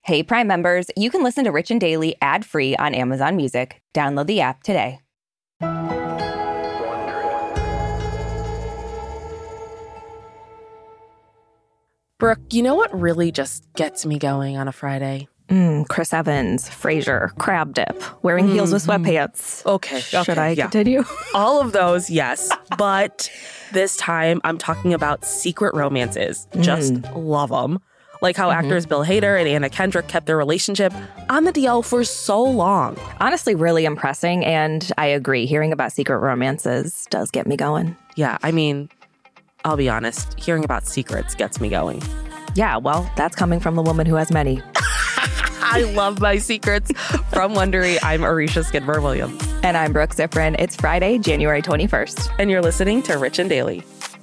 Hey, Prime members, you can listen to Rich and Daily ad-free on Amazon Music. Download the app today. Brooke, you know what really just gets me going on a Friday? Chris Evans, Frasier, crab dip, wearing heels with sweatpants. Okay. Should I continue? All of those, yes. But this time I'm talking about secret romances. Just love them. Like how actors Bill Hader and Anna Kendrick kept their relationship on the DL for so long. Honestly, really impressing. And I agree. Hearing about secret romances does get me going. Yeah, I mean, I'll be honest. Hearing about secrets gets me going. Yeah, well, that's coming from the woman who has many. I love my secrets. From Wondery, I'm Arisha Skidmore-Williams. And I'm Brooke Ziffrin. It's Friday, January 21st. And you're listening to Rich and Daily.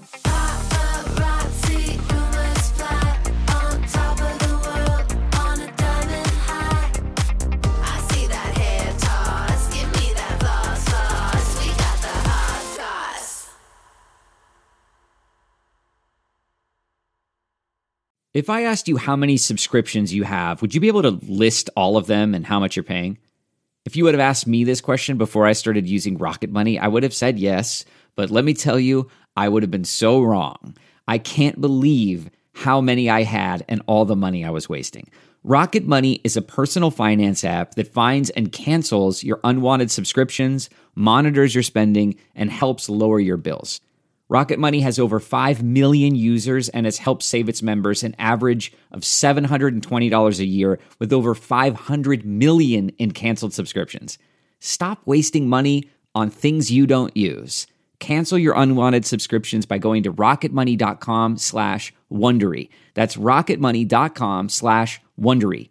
If I asked you how many subscriptions you have, would you be able to list all of them and how much you're paying? If you would have asked me this question before I started using Rocket Money, I would have said yes. But let me tell you, I would have been so wrong. I can't believe how many I had and all the money I was wasting. Rocket Money is a personal finance app that finds and cancels your unwanted subscriptions, monitors your spending, and helps lower your bills. Rocket Money has over 5 million users and has helped save its members an average of $720 a year with over 500 million in canceled subscriptions. Stop wasting money on things you don't use. Cancel your unwanted subscriptions by going to rocketmoney.com/Wondery. That's rocketmoney.com/Wondery.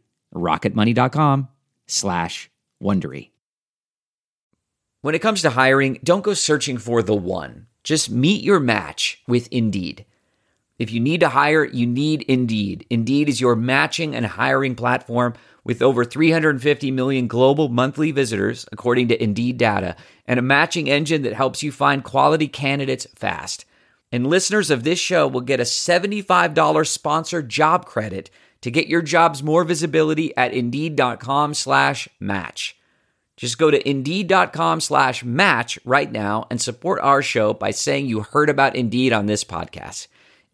rocketmoney.com/Wondery. When it comes to hiring, don't go searching for the one. Just meet your match with Indeed. If you need to hire, you need Indeed. Indeed is your matching and hiring platform with over 350 million global monthly visitors, according to Indeed data, and a matching engine that helps you find quality candidates fast. And listeners of this show will get a $75 sponsored job credit to get your jobs more visibility at Indeed.com/match. Just go to Indeed.com/match right now and support our show by saying you heard about Indeed on this podcast.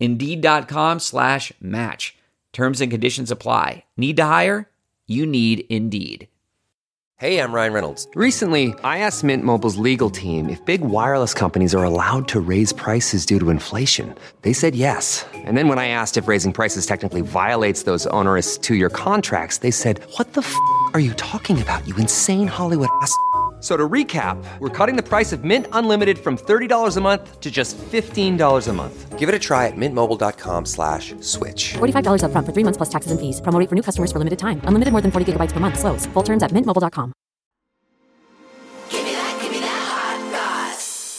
Indeed.com/match. Terms and conditions apply. Need to hire? You need Indeed. Hey, I'm Ryan Reynolds. Recently, I asked Mint Mobile's legal team if big wireless companies are allowed to raise prices due to inflation. They said yes. And then when I asked if raising prices technically violates those onerous two-year contracts, they said, "What the f*** are you talking about, you insane Hollywood ass?" So to recap, we're cutting the price of Mint Unlimited from $30 a month to just $15 a month. Give it a try at mintmobile.com/switch. $45 up front for 3 months plus taxes and fees. Promo rate for new customers for limited time. Unlimited more than 40 gigabytes per month. Slows full terms at mintmobile.com. Give me that hot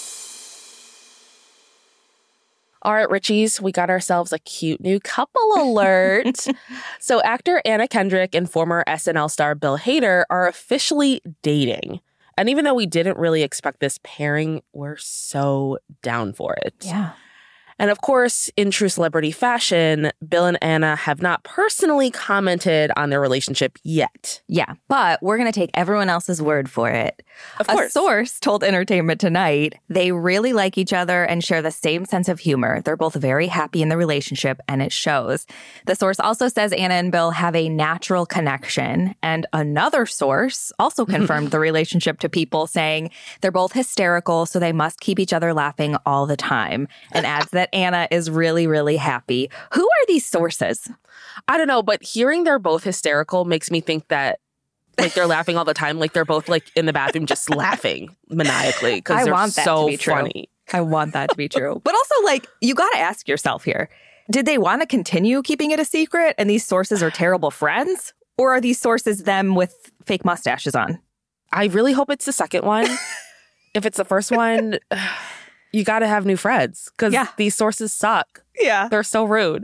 sauce. All right, Richies, we got ourselves a cute new couple alert. So actor Anna Kendrick and former SNL star Bill Hader are officially dating. And even though we didn't really expect this pairing, we're so down for it. Yeah. And of course, in true celebrity fashion, Bill and Anna have not personally commented on their relationship yet. Yeah, but we're going to take everyone else's word for it. Of course. A source told Entertainment Tonight they really like each other and share the same sense of humor. They're both very happy in the relationship, and it shows. The source also says Anna and Bill have a natural connection. And another source also confirmed the relationship to People, saying they're both hysterical, so they must keep each other laughing all the time. And adds that Anna is really, really happy. Who are these sources? I don't know, but hearing they're both hysterical makes me think that like they're laughing all the time, like they're both like in the bathroom just laughing maniacally because they're want that so to be true. funny. I want that to be true. But also, like, you got to ask yourself here, did they want to continue keeping it a secret and these sources are terrible friends? Or are these sources them with fake mustaches on? I really hope it's the second one. If it's the first one, you got to have new friends because these sources suck. Yeah. They're so rude.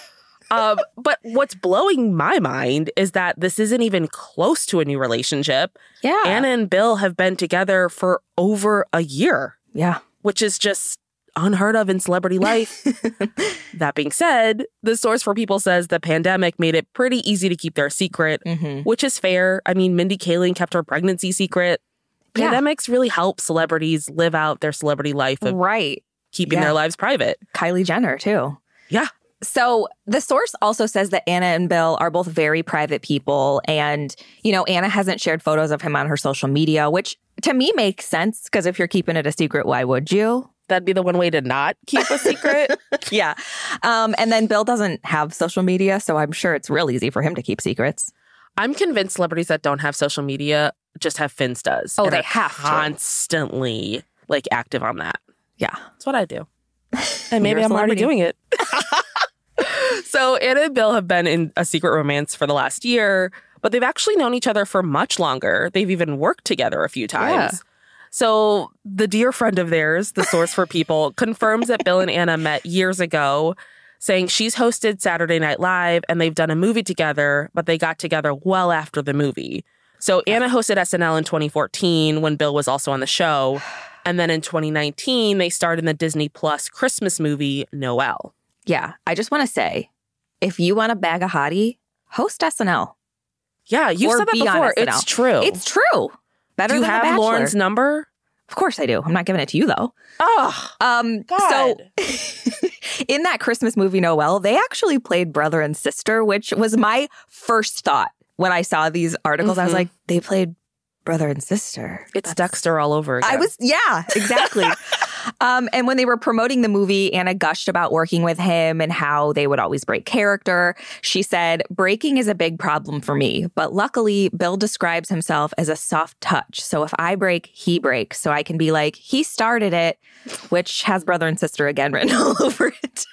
But what's blowing my mind is that this isn't even close to a new relationship. Yeah. Anna and Bill have been together for over a year. Yeah. Which is just unheard of in celebrity life. That being said, the source for People says the pandemic made it pretty easy to keep their secret, which is fair. I mean, Mindy Kaling kept her pregnancy secret. Pandemics really help celebrities live out their celebrity life of keeping their lives private. Kylie Jenner, too. Yeah. So the source also says that Anna and Bill are both very private people. And, you know, Anna hasn't shared photos of him on her social media, which to me makes sense because if you're keeping it a secret, why would you? That'd be the one way to not keep a secret. Yeah. And then Bill doesn't have social media, so I'm sure it's real easy for him to keep secrets. I'm convinced celebrities that don't have social media just have Finstas. Oh, and they are have to. constantly like active on that. Yeah. That's what I do. And maybe You're a I'm already celebrity. doing it. So Anna and Bill have been in a secret romance for the last year, but they've actually known each other for much longer. They've even worked together a few times. Yeah. So the dear friend of theirs, the source for People, confirms that Bill and Anna met years ago, saying she's hosted Saturday Night Live and they've done a movie together, but they got together well after the movie. So Anna hosted SNL in 2014 when Bill was also on the show. And then in 2019, they starred in the Disney Plus Christmas movie, Noelle. Yeah. I just want to say, if you want to bag a hottie, host SNL. Yeah, you've Or said that be on before. SNL. It's true. It's true. Better Do you than have The Bachelor. Lauren's number? Of course I do. I'm not giving it to you, though. Oh, So in that Christmas movie, Noelle, they actually played brother and sister, which was my first thought when I saw these articles. I was like, they played brother and sister. it's Dexter all over again. Yeah, exactly. And when they were promoting the movie, Anna gushed about working with him and how they would always break character. She said, breaking is a big problem for me, but luckily Bill describes himself as a soft touch. So if I break, he breaks. So I can be like, he started it, which has brother and sister again written all over it.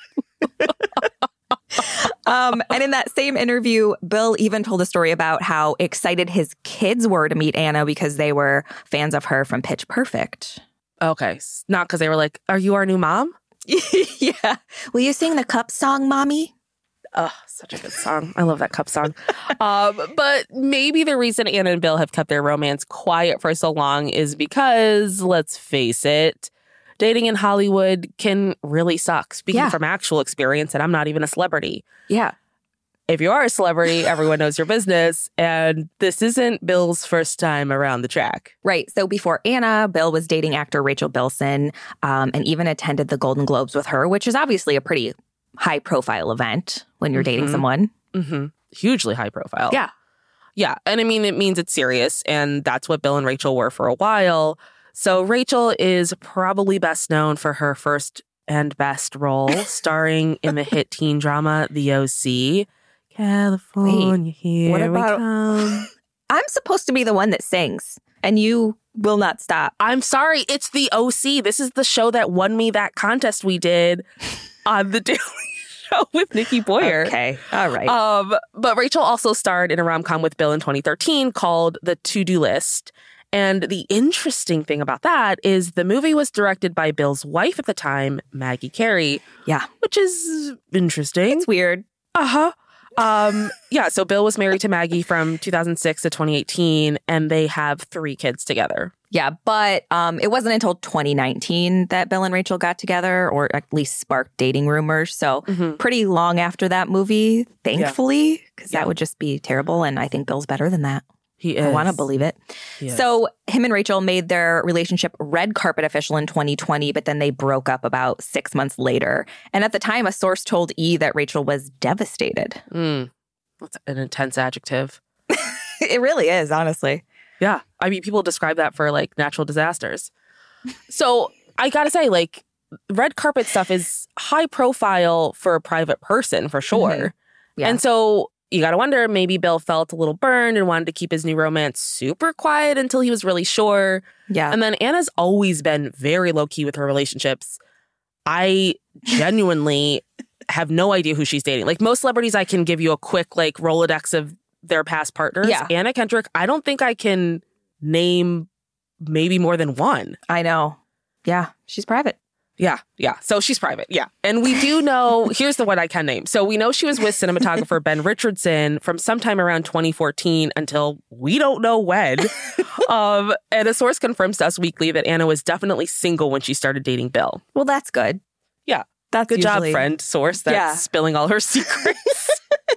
And in that same interview, Bill even told a story about how excited his kids were to meet Anna because they were fans of her from Pitch Perfect. Okay, not because they were like, are you our new mom? Yeah. Will you sing the Cup song, Mommy? Oh, such a good song. I love that Cup song. But maybe the reason Anna and Bill have kept their romance quiet for so long is because, let's face it, dating in Hollywood can really suck. Speaking from actual experience, and I'm not even a celebrity. Yeah. If you are a celebrity, everyone knows your business. And this isn't Bill's first time around the track. Right. So before Anna, Bill was dating actor Rachel Bilson and even attended the Golden Globes with her, which is obviously a pretty high profile event when you're dating someone. Mm-hmm. Hugely high profile. Yeah. Yeah. And I mean, it means it's serious. And that's what Bill and Rachel were for a while. So Rachel is probably best known for her first and best role starring in the hit teen drama, The O.C. California, here what we about- come. I'm supposed to be the one that sings, and you will not stop. I'm sorry, it's The O.C. This is the show that won me that contest we did on The Daily Show with Nikki Boyer. Okay. All right. But Rachel also starred in a rom-com with Bill in 2013 called The To-Do List. And the interesting thing about that is the movie was directed by Bill's wife at the time, Maggie Carey. Yeah. Which is interesting. It's weird. Uh-huh. So Bill was married to Maggie from 2006 to 2018, and they have 3 kids together. Yeah, but it wasn't until 2019 that Bill and Rachel got together, or at least sparked dating rumors. So pretty long after that movie, thankfully, because that would just be terrible. And I think Bill's better than that. He is. I want to believe it. He is. So him and Rachel made their relationship red carpet official in 2020, but then they broke up about 6 months later. And at the time, a source told E! that Rachel was devastated. That's an intense adjective. It really is, honestly. Yeah. I mean, people describe that for like natural disasters. So I gotta say, like, red carpet stuff is high profile for a private person for sure. Yeah. And so you gotta wonder, maybe Bill felt a little burned and wanted to keep his new romance super quiet until he was really sure. Yeah. And then Anna's always been very low key with her relationships. I genuinely have no idea who she's dating. Like most celebrities, I can give you a quick like Rolodex of their past partners. Yeah. Anna Kendrick, I don't think I can name maybe more than one. I know. Yeah, she's private. Yeah. So she's private. Yeah. And we do know, here's the one I can name. So we know she was with cinematographer Ben Richardson from sometime around 2014 until we don't know when. And a source confirms to Us Weekly that Anna was definitely single when she started dating Bill. Well, that's good. Yeah. That's good usually... job, friend source that's spilling all her secrets.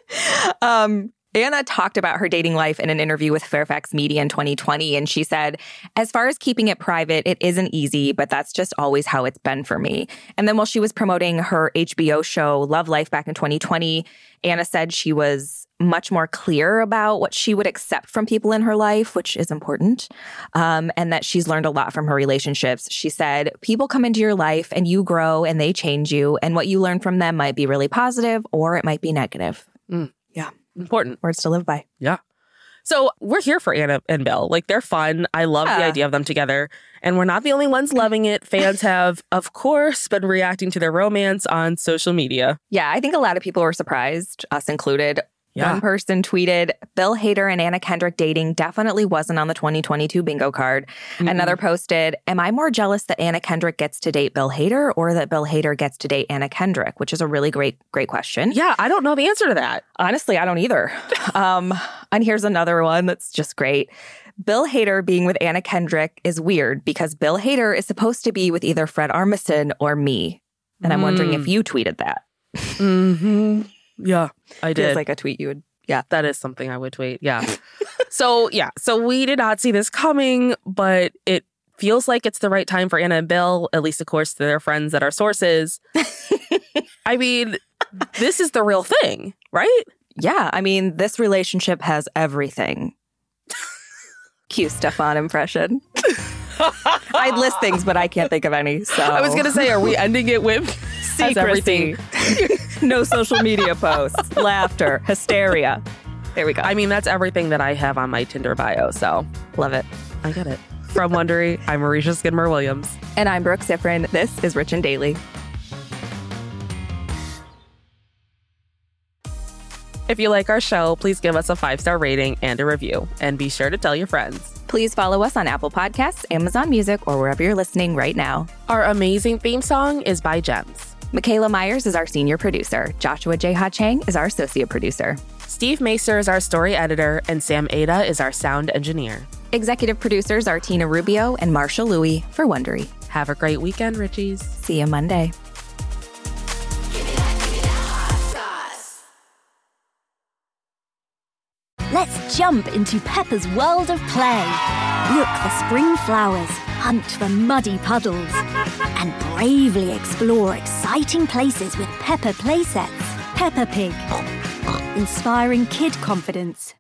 Anna talked about her dating life in an interview with Fairfax Media in 2020, and she said, as far as keeping it private, it isn't easy, but that's just always how it's been for me. And then while she was promoting her HBO show, Love Life, back in 2020, Anna said she was much more clear about what she would accept from people in her life, which is important, and that she's learned a lot from her relationships. She said, people come into your life and you grow and they change you, and what you learn from them might be really positive or it might be negative. Yeah. Important. Words to live by. Yeah. So we're here for Anna and Bill. Like, they're fun. I love the idea of them together. And we're not the only ones loving it. Fans have, of course, been reacting to their romance on social media. Yeah, I think a lot of people were surprised, us included. Yeah. One person tweeted, Bill Hader and Anna Kendrick dating definitely wasn't on the 2022 bingo card. Mm-hmm. Another posted, am I more jealous that Anna Kendrick gets to date Bill Hader or that Bill Hader gets to date Anna Kendrick? Which is a really great question. Yeah, I don't know the answer to that. Honestly, I don't either. And here's another one that's just great. Bill Hader being with Anna Kendrick is weird because Bill Hader is supposed to be with either Fred Armisen or me. And I'm wondering if you tweeted that. Mm-hmm. Yeah, I did. Feels like a tweet you would. Yeah. That is something I would tweet. Yeah. So we did not see this coming, but it feels like it's the right time for Anna and Bill, at least, of course, to their friends that are sources. I mean, this is the real thing, right? Yeah. I mean, this relationship has everything. Cue Stefan impression. I'd list things, but I can't think of any. So I was going to say, are we ending it with secrecy? No social media posts, laughter, hysteria. There we go. I mean, that's everything that I have on my Tinder bio, so love it. I get it. From Wondery, I'm Marisha Skidmore-Williams. And I'm Brooke Sifrin. This is Rich and Daily. If you like our show, please give us a 5-star rating and a review. And be sure to tell your friends. Please follow us on Apple Podcasts, Amazon Music, or wherever you're listening right now. Our amazing theme song is by Gems. Michaela Myers is our senior producer. Joshua J. Ha-Chang is our associate producer. Steve Macer is our story editor, and Sam Ada is our sound engineer. Executive producers are Tina Rubio and Marshall Louie for Wondery. Have a great weekend, Richies. See you Monday. Let's jump into Peppa's world of play. Look for spring flowers, hunt for muddy puddles, and bravely explore exciting places with Peppa playsets. Peppa Pig, inspiring kid confidence.